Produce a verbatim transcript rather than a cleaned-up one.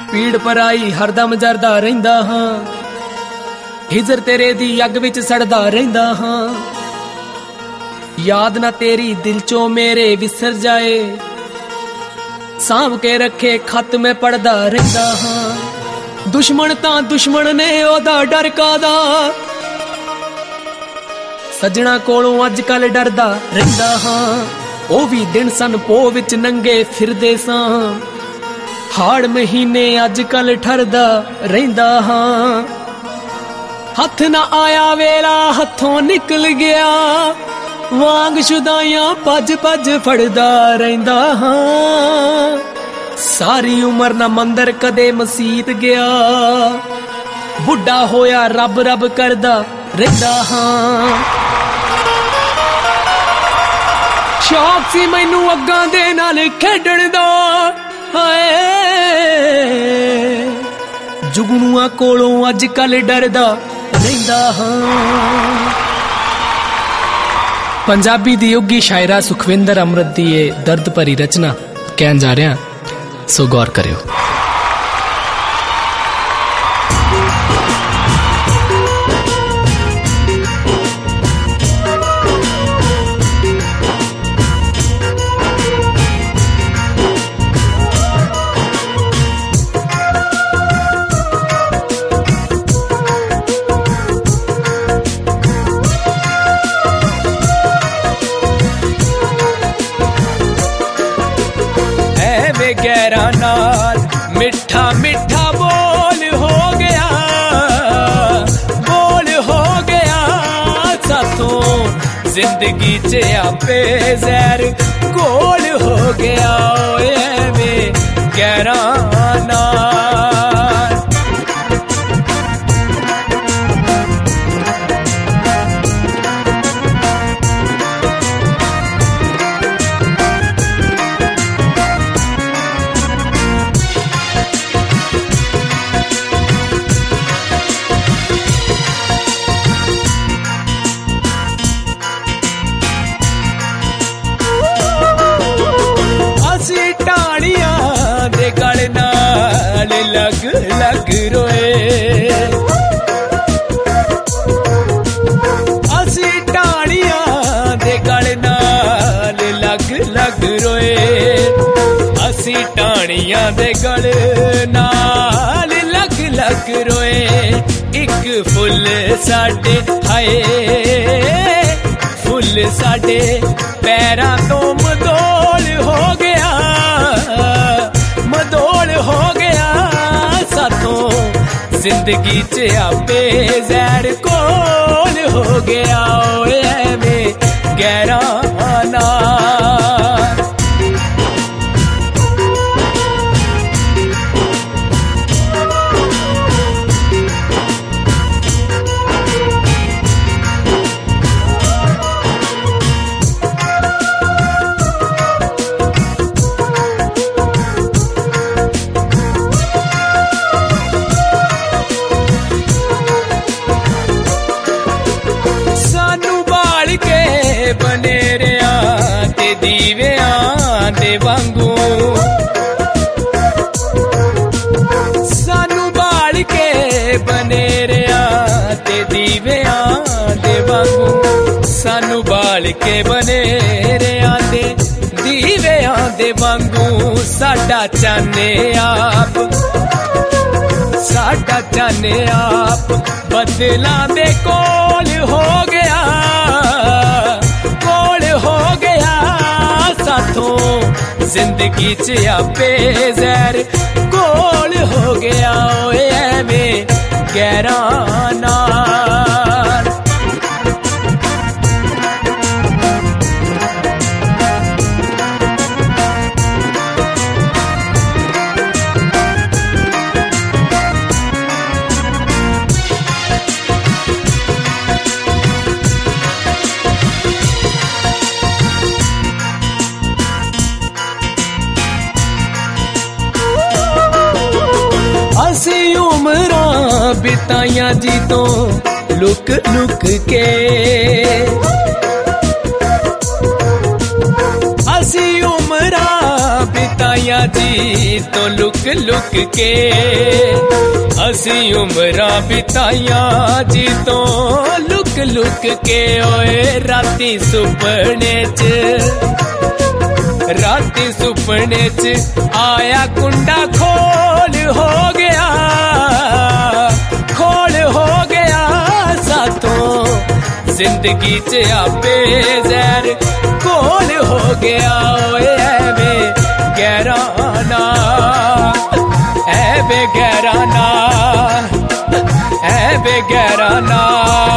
पीड़ पराई हरदम जरदा रहिंदा हां, हिजर तेरे दी अग विच सड़दा रहिंदा हां। याद ना तेरी दिल चो मेरे विसर जाए, सांभ के रखे खत में पढ़दा रहिंदा हां। दुश्मन तां दुश्मन ने ओदा डर कादा, सजना कोलों अज कल डरदा रहिंदा हां। ओ भी दिन सन पो विच नंगे फिरदे सां, हाड़ महीने अज कल ठरदा रहिंदा हां। हथ ना आया वेला हथों निकल गया, वांग शुदाइयां भज भज फड़दा रहिंदा हां। सारी उमर ना मंदिर कदे मसीत गया, बुढ़ा होया रब रब करदा रहिंदा हां। शौक सी मैनू अग्गां दे नाल खेडण दा, हाय जुगनुआ कोलों अज कल डरदा रहिंदा हां। पंजाबी दी उगी शायरा सुखविंदर अमृत दी ये दर्द भरी रचना कहन जा रहा, सो गौर करियो। गहरा नाल मिठा मिठा बोल हो गया, बोल हो गया साथों जिंदगी च आपे जहर घोल हो गया। वे गहरा नाल लग लग रोए, असी टाड़ियां दे गल नाल लग लग रोए। असी टाड़ियां दे गल नाल लग लग रोए। एक फुल साडे हाय फुल साडे पैरां तो मदोल हो गया, मदोल हो गया साथों जिंदगी च आपे जहर कोल हो गया। वे गहरा नाल बनेरियां ते दीवियां दे वांगू, सानू बाल के बनेरियां ते दीवियां दे वांगू। सानू बाल के बनेरियां ते दीवियां दे वांगू। साडा चाने आप साडा चाने आप बदलां दे कोल हो गया, हो गया साथों जिंदगी च आपे जहर घोल हो गया। वे गहरा नाल असी उमरां बिताइयां जी तो लुक लुक के, असी उमरां बिताया जी तो लुक लुक के, असी उम्र बिताया जी तो लुक लुक के। ओए राती सुपने च, राती सुपने च आया कुंडा खोल हो गया, खोल हो गया साथों जिंदगी च आपे जहर खोल हो गया। ओए ऐवे गहराना, ऐवे गहराना, ऐवे गहराना